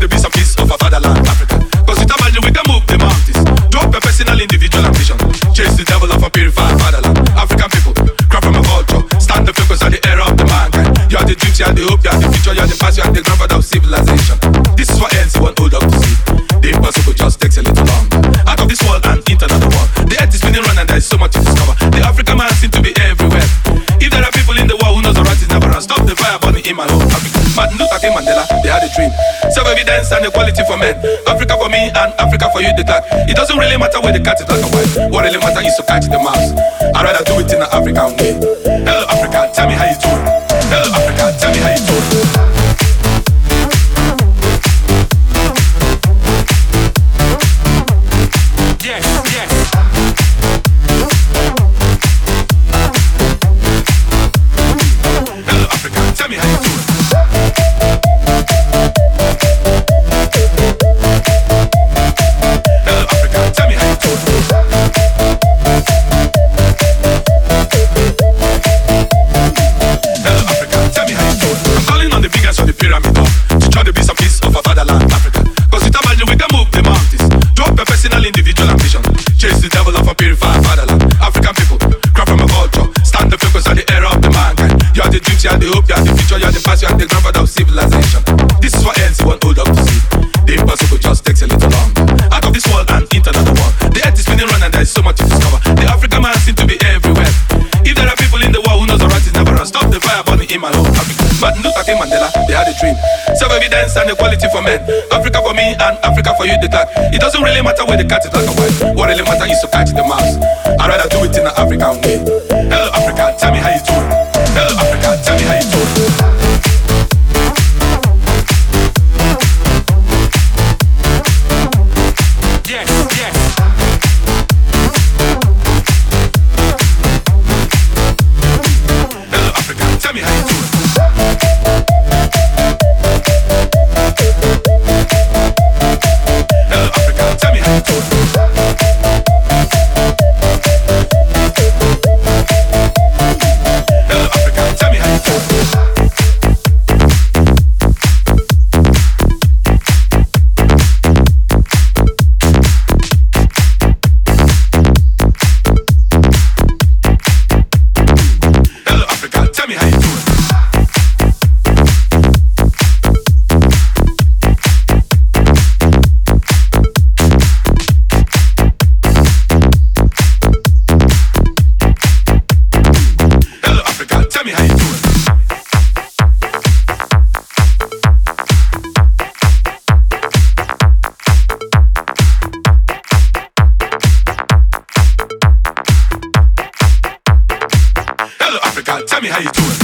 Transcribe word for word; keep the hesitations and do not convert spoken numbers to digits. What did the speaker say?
to be some piece of our fatherland, Africa. Cause with a magic we can move the mountains. Drop a personal, individual ambition. Chase the devil of a purified fatherland. African people, cry from a culture. Stand the focus at the era of the mankind. You are the dreams, you are the hope, you are the future, you are the past, you are the grandfather of civilization. This is what ends one hold up to see. The impossible just takes a little longer. Out of this world and into another one. The earth is spinning round and there is so much to discover. The African man seems to be everywhere. If there are people in the world who knows the right is never run, stop the fire burning in my home Africa. Martin Luther King Mandela, they had a dream. Self-evidence and equality for men. Africa for me and Africa for you, the tag. It doesn't really matter where the cat is black or white. What really matters is to catch the mouse. I'd rather do it in an African way. Hello Africa, tell me how you doing. Hello Africa, tell me how you doing. You are the hope, you are the future, you are the past, you are the grandfather of civilization. This is what ends one hold up to see. The impossible just takes a little longer. Out of this world and into another one. The earth is spinning round and there is so much to discover. The African man seems to be everywhere. If there are people in the world who knows the right is never run, stop the fire burning in my home Africa. Martin Luther King Mandela, they had a dream. Self-evidence and equality for men. Africa for me and Africa for you, the tag. It doesn't really matter where the cat is black or white. What really matters is to catch the mouse. I'd rather do it in an African way. Hello Africa, tell me how you doing. Hello Africa, tell me how you doing. Yes, yes. Hello Africa, tell me how you doing. Hello Africa, tell me how you doing. Tell me how you doing.